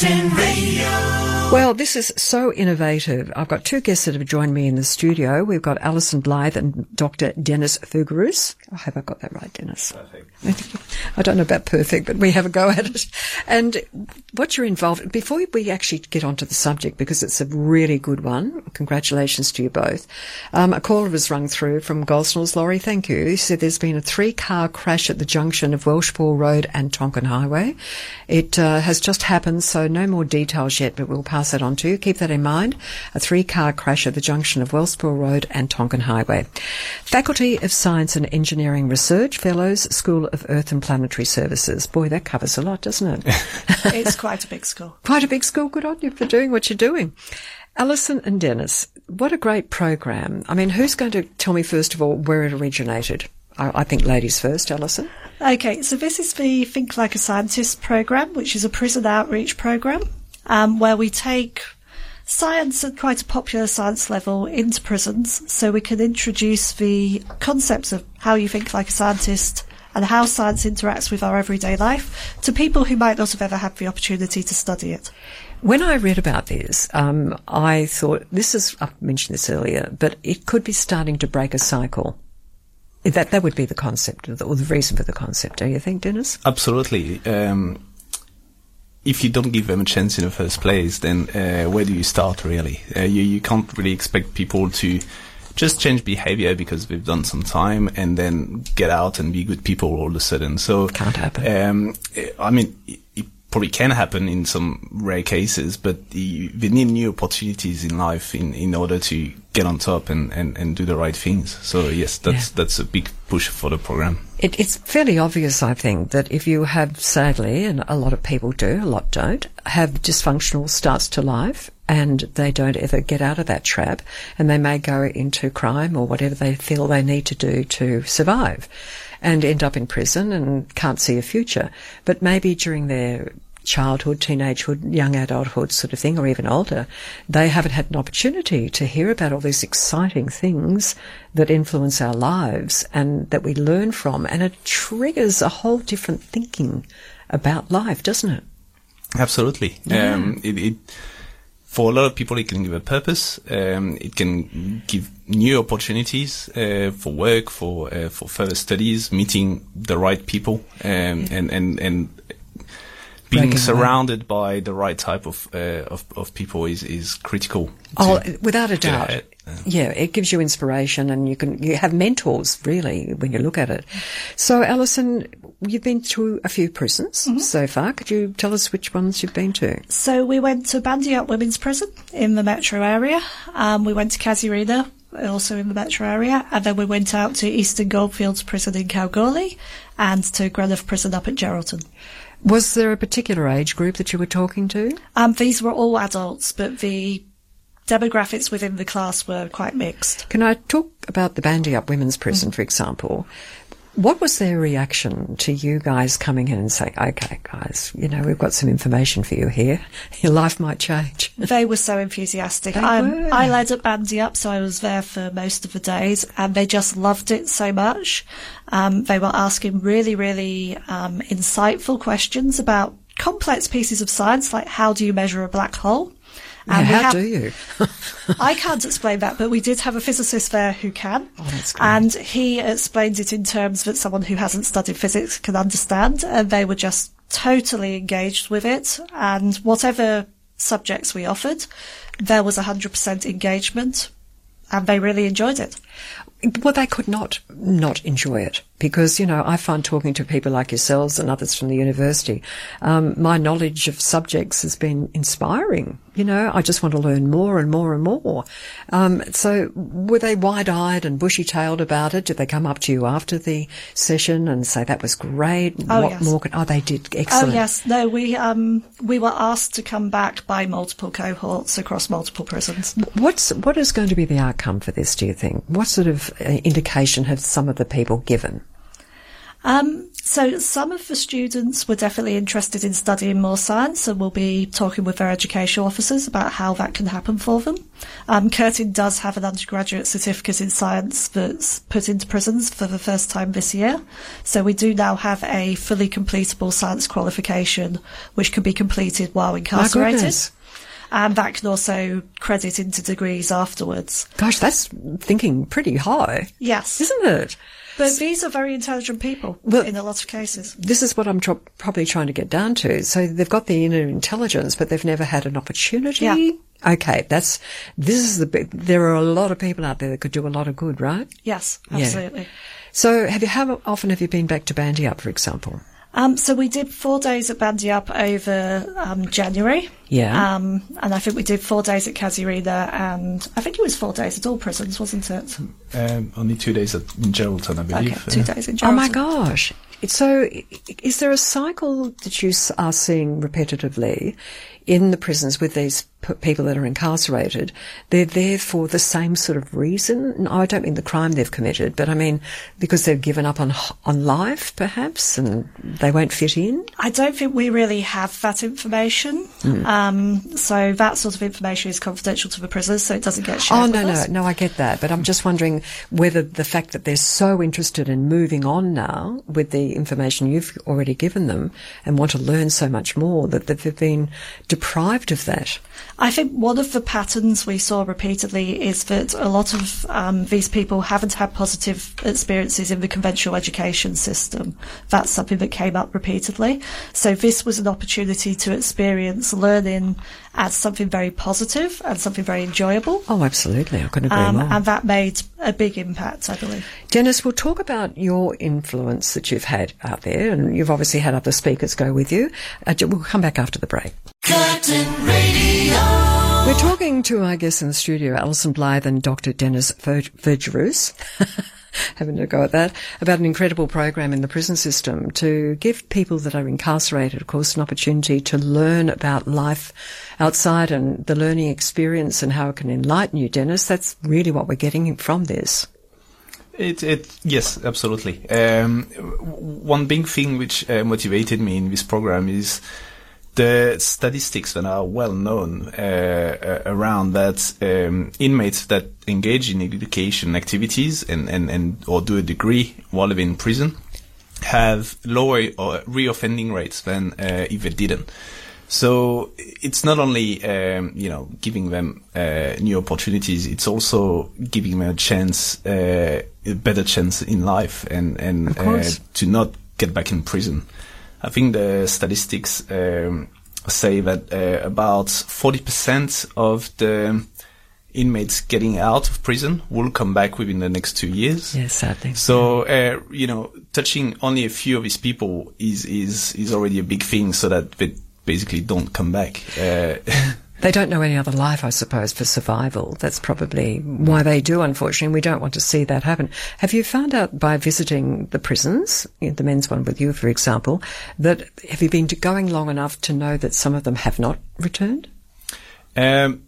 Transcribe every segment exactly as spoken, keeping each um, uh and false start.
ten Radio. Well, this is so innovative. I've got two guests that have joined me in the studio. We've got Alison Blythe and Doctor Dennis Fougerus. I hope I got that right, Dennis. Perfect. I don't know about perfect, but we have a go at it. And what you're involved in, before we actually get onto the subject, because it's a really good one, congratulations to you both. Um, a caller was rung through from Gosnells. Laurie, thank you. He said there's been a three-car crash at the junction of Welshpool Road and Tonkin Highway. It uh, has just happened, so no more details yet, but we'll pass that on to you. Keep that in mind. A three-car crash at the junction of Welshpool Road and Tonkin Highway. Faculty of Science and Engineering Research Fellows, School of Earth and Planetary Services. Boy, that covers a lot, doesn't it? It's quite a big school. Quite a big school. Good on you for doing what you're doing. Alison and Dennis, what a great program. I mean, who's going to tell me, first of all, where it originated? I, I think ladies first, Alison. Okay, so this is the Think Like a Scientist program, which is a prison outreach program, um, where we take science at quite a popular science level into prisons so we can introduce the concepts of how you think like a scientist and how science interacts with our everyday life to people who might not have ever had the opportunity to study it. When I read about this, um, I thought, this is, I've mentioned this earlier, but it could be starting to break a cycle. That that would be the concept, or the, or the reason for the concept, do you think, Dennis? Absolutely. Um, if you don't give them a chance in the first place, then uh, where do you start, really? Uh, you, you can't really expect people to just change behavior because they've done some time and then get out and be good people all of a sudden. So can't happen. Um, I mean, it, it probably can happen in some rare cases, but the, they need new opportunities in life in, in order to get on top and, and, and do the right things. So yes, that's yeah. that's a big push for the program. It, it's fairly obvious, I think, that if you have, sadly, and a lot of people do, a lot don't, have dysfunctional starts to life and they don't ever get out of that trap and they may go into crime or whatever they feel they need to do to survive and end up in prison and can't see a future. But maybe during their childhood, teenagehood, young adulthood sort of thing, or even older, they haven't had an opportunity to hear about all these exciting things that influence our lives and that we learn from, and it triggers a whole different thinking about life, doesn't it? Absolutely. Yeah. Um, it, it, for a lot of people, it can give a purpose. Um, it can give new opportunities uh, for work, for uh, for further studies, meeting the right people, um, yeah. and and and. Being Breaking surrounded away. by the right type of, uh, of of people is is critical. Oh, without a doubt. Uh, yeah, it gives you inspiration, and you can you have mentors really when you look at it. So, Alison, you've been to a few prisons mm-hmm. so far. Could you tell us which ones you've been to? So we went to Bandyup Women's Prison in the metro area. Um, we went to Casuarina, also in the metro area, and then we went out to Eastern Goldfields Prison in Kalgoorlie and to Greenough Prison up at Geraldton. Was there a particular age group that you were talking to? Um, these were all adults, but the demographics within the class were quite mixed. Can I talk about the Bandyup Women's Prison, mm-hmm. for example? What was their reaction to you guys coming in and saying, okay, guys, you know, we've got some information for you here. Your life might change. They were so enthusiastic. They um, were. I led at Bandyup, so I was there for most of the days, and they just loved it so much. Um, they were asking really, really um, insightful questions about complex pieces of science, like how do you measure a black hole? And yeah, how have, do you? I can't explain that, but we did have a physicist there who can. Oh, that's great. And he explained it in terms that someone who hasn't studied physics can understand, and they were just totally engaged with it. And whatever subjects we offered, there was one hundred percent engagement, and they really enjoyed it. Well, they could not not enjoy it because, you know, I find talking to people like yourselves and others from the university, um, my knowledge of subjects has been inspiring. You know, I just want to learn more and more and more. Um, so were they wide-eyed and bushy-tailed about it? Did they come up to you after the session and say, that was great? Oh, what yes. more can, oh, they did. Excellent. Oh, yes. No, we, um, we were asked to come back by multiple cohorts across multiple prisons. What's, what is going to be the outcome for this, do you think? What sort of uh, indication have some of the people given? Um, so some of the students were definitely interested in studying more science, and we'll be talking with their educational officers about how that can happen for them. Um, Curtin does have an undergraduate certificate in science that's put into prisons for the first time this year. So we do now have a fully completable science qualification, which can be completed while incarcerated. My goodness. And that can also credit into degrees afterwards. Gosh, that's thinking pretty high. Yes. Isn't it? But these are very intelligent people well, in a lot of cases. This is what I'm tr- probably trying to get down to. So they've got the inner intelligence, but they've never had an opportunity. Yeah. Okay, that's, this is the big, there are a lot of people out there that could do a lot of good, right? Yes, absolutely. Yeah. So have you, how often have you been back to Bandyup, for example? Um, so we did four days at Bandyup over um, January. Yeah. Um, and I think we did four days at Casuarina, and I think it was four days at all prisons, wasn't it? Um, only two days at, in Geraldton, I believe. Okay, two uh, days in Geraldton. Oh my gosh. So is there a cycle that you are seeing repetitively in the prisons with these p- people that are incarcerated? They're there for the same sort of reason. No, I don't mean the crime they've committed, but I mean because they've given up on on life, perhaps, and they won't fit in. I don't think we really have that information. Mm. Um, so that sort of information is confidential to the prisoners, so it doesn't get shared Oh, with no, us. no, no, I get that. But I'm just wondering whether the fact that they're so interested in moving on now with the information you've already given them and want to learn so much more, that they've been deprived of that. I think one of the patterns we saw repeatedly is that a lot of um, these people haven't had positive experiences in the conventional education system. That's something that came up repeatedly. So this was an opportunity to experience learning as something very positive and something very enjoyable. Oh, absolutely. I couldn't agree Um, more. and that made a big impact, I believe. Dennis, we'll talk about your influence that you've had out there, and you've obviously had other speakers go with you. Uh, we'll come back after the break. Curtin Radio. We're talking to, I guess, in the studio, Alison Blythe and Doctor Dennis Vergerus, having a go at that, about an incredible program in the prison system to give people that are incarcerated, of course, an opportunity to learn about life outside and the learning experience and how it can enlighten you, Dennis. That's really what we're getting from this. It, it, yes, absolutely. Um, one big thing which uh, motivated me in this program is the statistics that are well known uh, around that um, inmates that engage in education activities and, and, and or do a degree while they're in prison have lower or reoffending rates than uh, if they didn't. So it's not only um, you know giving them uh, new opportunities; it's also giving them a chance, uh, a better chance in life, and and uh, to not get back in prison. I think the statistics um, say that uh, about forty percent of the inmates getting out of prison will come back within the next two years. Yes, sadly. So, uh, you know, touching only a few of these people is, is, is already a big thing, so that they basically don't come back. Uh, They don't know any other life, I suppose, for survival. That's probably why they do, unfortunately. We don't want to see that happen. Have you found out by visiting the prisons, you know, the men's one with you, for example, that have you been to going long enough to know that some of them have not returned? Um,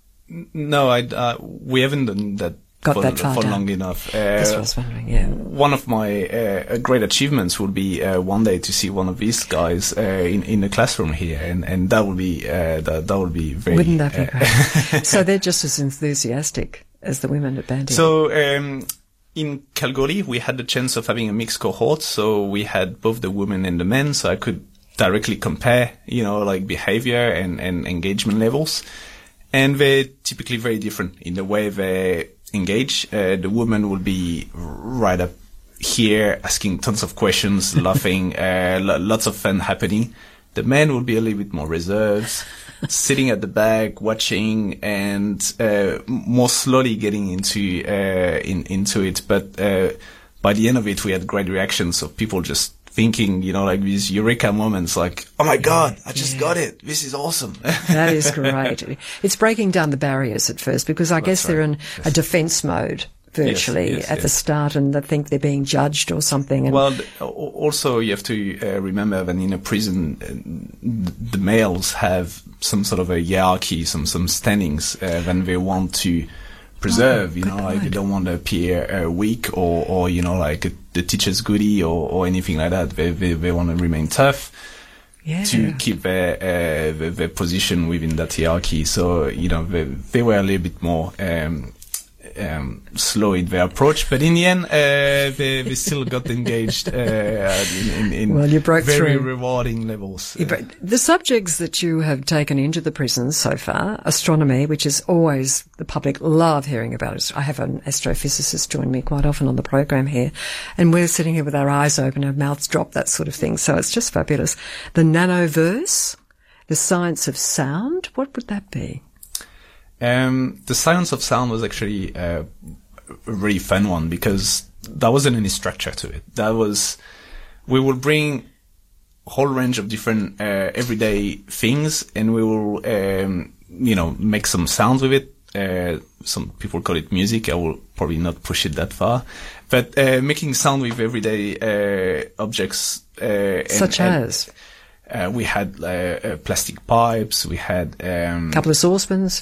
no, I, uh, we haven't done that. Got for, that far for down. long enough. Uh, That's what I was wondering, yeah. One of my uh, great achievements would be uh, one day to see one of these guys uh, in in the classroom here, and, and that would be uh, that that would be very. Wouldn't that be uh, great? So they're just as enthusiastic as the women at Bandy. So um, in Kalgoorlie, we had the chance of having a mixed cohort, so we had both the women and the men, so I could directly compare, you know, like behavior and, and engagement levels, and they're typically very different in the way they engage. Uh, the woman will be right up here asking tons of questions, laughing, uh, lo- lots of fun happening. The man will be a little bit more reserved, sitting at the back, watching, and uh, more slowly getting into uh, in, into it. But uh, by the end of it, we had great reactions of people just thinking, you know, like these eureka moments, like, oh my God, I just yeah. got it. This is awesome. That is great. It's breaking down the barriers at first, because I That's guess they're right. in yes. a defence mode virtually yes, yes, at yes. the start, and they think they're being judged or something. And well, th- also you have to uh, remember that in a prison, uh, the males have some sort of a hierarchy, some some standings uh, when they want to preserve. Oh, you know, good like point. you don't want to appear uh, weak or, or you know, like a, the teacher's goodie or, or anything like that. They they, they want to remain tough. Yeah. To keep their, uh, their their position within that hierarchy. So you know they they were a little bit more um, um, slow in their approach, but in the end uh, they they still got engaged uh, in, in, in well, you broke very through. rewarding levels. Yeah, but the subjects that you have taken into the prisons so far, astronomy, which is always the public love hearing about it. I have an astrophysicist join me quite often on the program here, and we're sitting here with our eyes open, our mouths dropped, that sort of thing. So it's just fabulous. The nanoverse, the science of sound, what would that be? Um, the science of sound was actually uh, a really fun one because there wasn't any structure to it. That was, we will bring a whole range of different uh, everyday things and we will, um, you know, make some sounds with it. Uh, some people call it music. I will probably not push it that far. But uh, making sound with everyday uh, objects. Uh, Such and, as? And, Uh, we had uh, uh, plastic pipes. We had um, a couple of saucepans,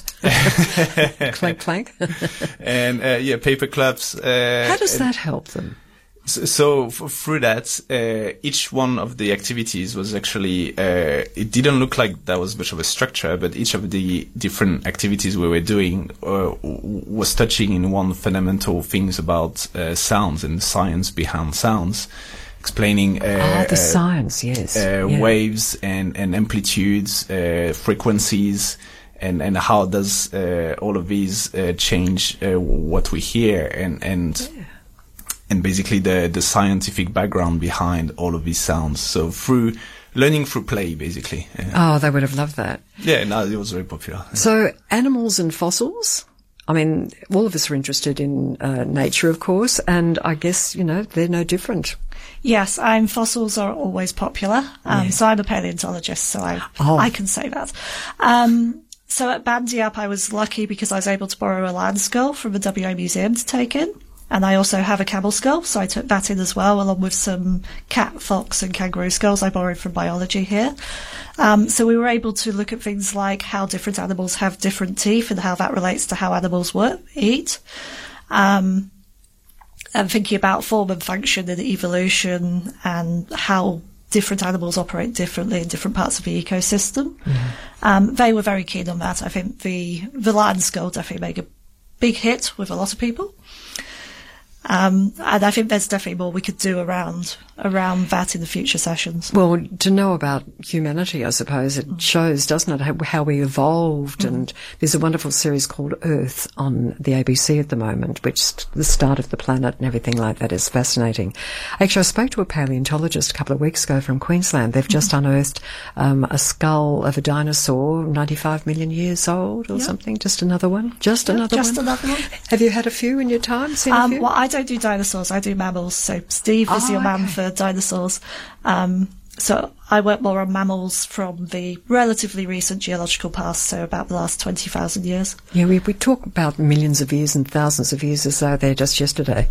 clank clank, and uh, yeah, paper clips. Uh, How does that help them? So, so f- through that, uh, each one of the activities was actually. Uh, it didn't look like that was much of a structure, but each of the different activities we were doing uh, w- was touching in one fundamental things about uh, sounds and the science behind sounds. Explaining uh, ah, the uh, science, yes, uh, yeah. waves and, and amplitudes, uh, frequencies, and, and how does uh, all of these uh, change uh, what we hear, and and Yeah. and basically the the scientific background behind all of these sounds. So through learning through play, basically. Uh, Oh, they would have loved that. yeah, no, it was very popular. So, animals and fossils. I mean, all of us are interested in uh, nature, of course, and I guess, you know, they're no different. Yes, um, fossils are always popular. Um, Yeah. So I'm a paleontologist, so I Oh. I can say that. Um, so at Bandiap, I was lucky because I was able to borrow a land skull from the W A Museum to take in. And I also have a camel skull, so I took that in as well, along with some cat, fox and kangaroo skulls I borrowed from biology here. Um, so we were able to look at things like how different animals have different teeth and how that relates to how animals work, eat. Um, and thinking about form and function and evolution and how different animals operate differently in different parts of the ecosystem. Mm-hmm. Um, they were very keen on that. I think the, the land skull definitely made a big hit with a lot of people. Um, and I think there's definitely more we could do around around that in the future sessions. Well, to know about humanity, I suppose, it shows, doesn't it, how, how we evolved. Mm. And there's a wonderful series called Earth on the A B C at the moment, which st- the start of the planet and everything like that is fascinating. Actually, I spoke to a paleontologist a couple of weeks ago from Queensland. They've just mm. unearthed um, a skull of a dinosaur, ninety-five million years old or yep. something. Just another one. Just yep, another just one. Just another one. Have you had a few in your time? Seen um, a few? Well, I don't do dinosaurs. I do mammals. So Steve is oh, your man okay. for dinosaurs. Um, so I work more on mammals from the relatively recent geological past, so about the last twenty thousand years. Yeah, we, we talk about millions of years and thousands of years as though they're just yesterday.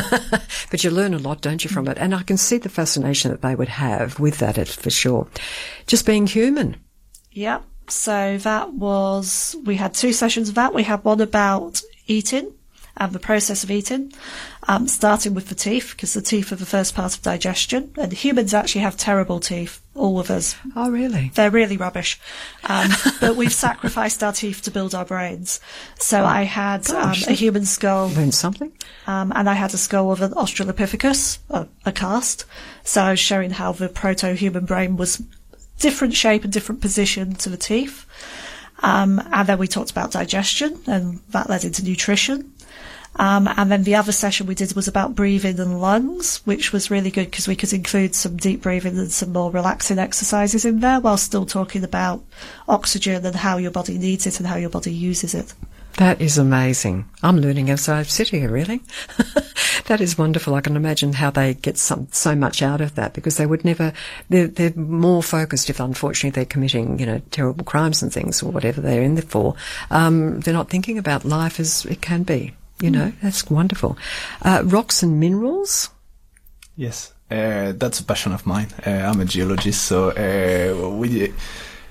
But you learn a lot, don't you, from it? And I can see the fascination that they would have with that, it, for sure. Just being human. Yeah. So that was, we had two sessions of that. We had one about eating and the process of eating, um, starting with the teeth, because the teeth are the first part of digestion. And humans actually have terrible teeth, all of us. Oh, really? They're really rubbish. Um, but we've sacrificed our teeth to build our brains. So oh, I had um, a human skull. Learned something. Um, and I had a skull of an Australopithecus, a, a cast. So I was showing how the proto-human brain was different shape and different position to the teeth. Um, and then we talked about digestion, and that led into nutrition. Um, and then the other session we did was about breathing and lungs, which was really good because we could include some deep breathing and some more relaxing exercises in there while still talking about oxygen and how your body needs it and how your body uses it. That is amazing. I'm learning as I sit here, really. That is wonderful. I can imagine how they get some, so much out of that, because they would never, they're, they're more focused if unfortunately they're committing, you know, terrible crimes and things or whatever they're in there for. Um, they're not thinking about life as it can be. You know, that's wonderful. Uh, rocks and minerals? Yes, uh, that's a passion of mine. Uh, I'm a geologist, so uh, we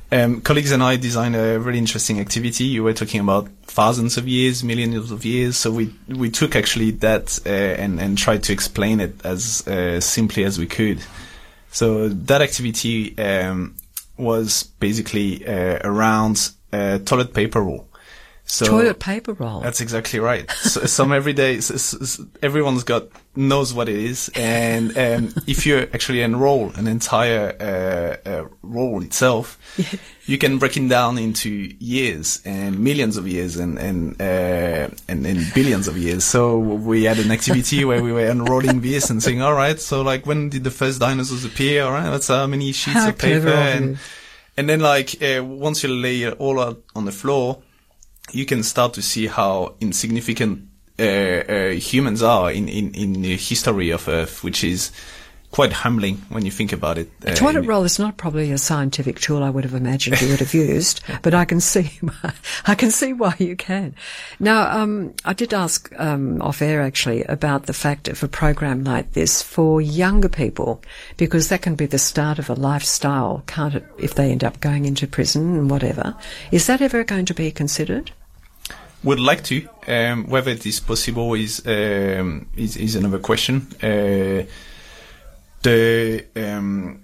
Um, colleagues and I designed a really interesting activity. You were talking about thousands of years, millions of years. So we we took actually that uh, and and tried to explain it as uh, simply as we could. So that activity um, was basically uh, around uh, toilet paper roll. So toilet paper roll. That's exactly right. So, some everyday, s- s- everyone's got knows what it is, and um, if you actually enroll an entire uh, uh, roll itself, yeah. you can break it down into years and millions of years and and, uh, and and billions of years. So we had an activity where we were unrolling this and saying, all right, so like when did the first dinosaurs appear? All right, that's how many sheets how of paper, and you. and then like uh, once you lay it all out on the floor, you can start to see how insignificant uh, uh, humans are in, in, in the history of Earth, which is quite humbling when you think about it. A toilet roll is not probably a scientific tool I would have imagined you would have used, but I can see, I can see why you can. Now, um, I did ask um, off air actually about the fact of a program like this for younger people, because that can be the start of a lifestyle, can't it? If they end up going into prison and whatever, is that ever going to be considered? Would like to. Um, whether it is possible is um, is, is another question. Uh, the um,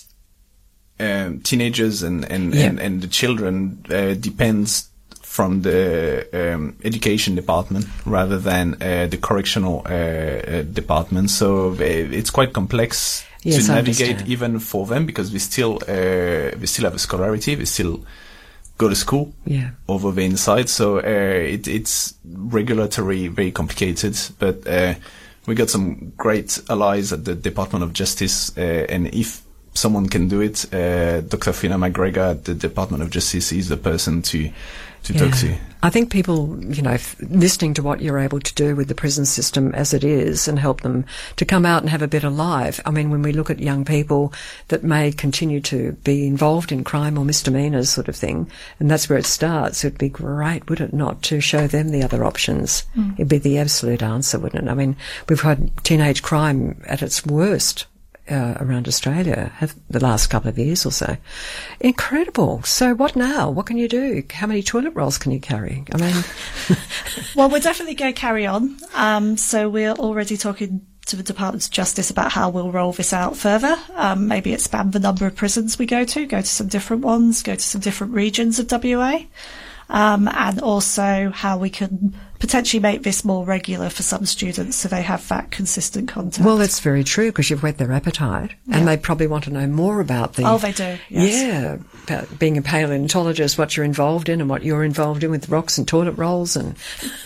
um, teenagers and and, yeah. and, and the children uh, depends from the um, education department rather than uh, the correctional uh, uh, department. So uh, it's quite complex yes, to I navigate understand. even for them, because we still uh, we still have a scholarity. We still go to school yeah. over the inside. So uh, it, it's regulatory very complicated, but uh, we got some great allies at the Department of Justice, uh, and if someone can do it, uh, Doctor Fiona McGregor at the Department of Justice is the person to to yeah. talk to. I think people, you know, f- listening to what you're able to do with the prison system as it is and help them to come out and have a better life. I mean, when we look at young people that may continue to be involved in crime or misdemeanors sort of thing, and that's where it starts, it'd be great, would it not, to show them the other options? Mm. It'd be the absolute answer, wouldn't it? I mean, we've had teenage crime at its worst Uh, around Australia have the last couple of years or so. Incredible. So what now? What can you do? How many toilet rolls can you carry? I mean... Well, we're definitely going to carry on. Um, so we're already talking to the Department of Justice about how we'll roll this out further. Um, maybe expand the number of prisons we go to, go to some different ones, go to some different regions of W A. Um, and also how we can potentially make this more regular for some students so they have that consistent contact. Well, that's very true, because you've whet their appetite, yeah. and they probably want to know more about the... Oh, they do, yes. Yeah, about being a paleontologist, what you're involved in and what you're involved in with rocks and toilet rolls and...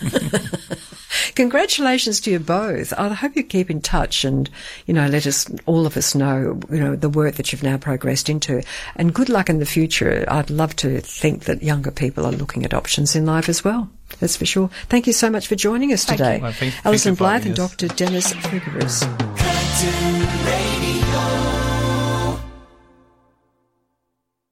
Congratulations to you both. I hope you keep in touch and, you know, let us, all of us know, you know, the work that you've now progressed into. And good luck in the future. I'd love to think that younger people are looking at options in life as well. That's for sure. Thank you so much for joining us Thank today. you. Well, thank, Alison thank you for Blythe and having us. Doctor Dennis Frigerus. Curtin Radio.